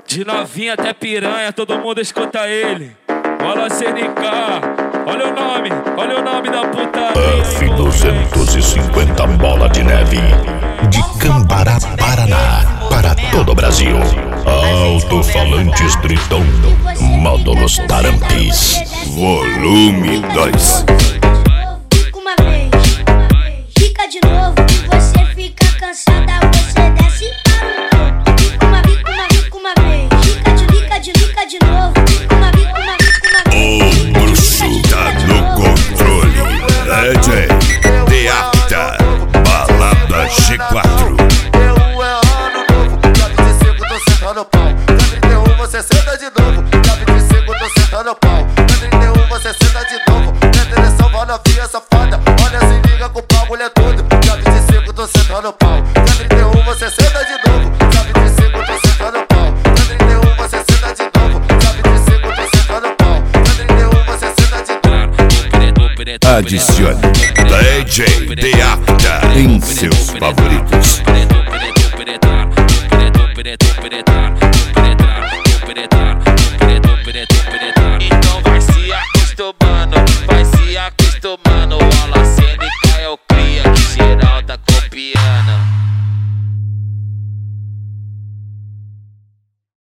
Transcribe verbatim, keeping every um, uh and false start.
De novinha até piranha, todo mundo escuta ele. Fala C N K, olha o nome, olha o nome da putaria. F duzentos e cinquenta Bola de Neve, de Cambará, Paraná, para todo o Brasil. Alto-falantes Tritão, módulos Tarampis, volume dois. Fica uma vez, fica de novo, você fica cansada, você desce para o topo. Fica uma, fica uma, fica uma vez, fica de, fica de, fica de novo. Fica uma, fica uma, fica uma vez. O bruxo tá no controle. D J The After, balada G quatro. Eu é ano novo, dia vinte e cinco tô sentando pau. Dia trinta e um você senta de novo, dia vinte e cinco tô sentando pau. Dia trinta e um você senta de novo, minha televisão vai novinha safada. Olha, se liga com o pau, mulher tudo. Dia vinte e cinco tô sentando pau. Dia trinta e um você senta de novo, dia vinte e cinco tô sentando pau. Dia trinta e um você senta de novo, dia vinte e cinco tô sentando pau. Dia trinta e um você senta de novo. Adicione D J The After em seus favoritos.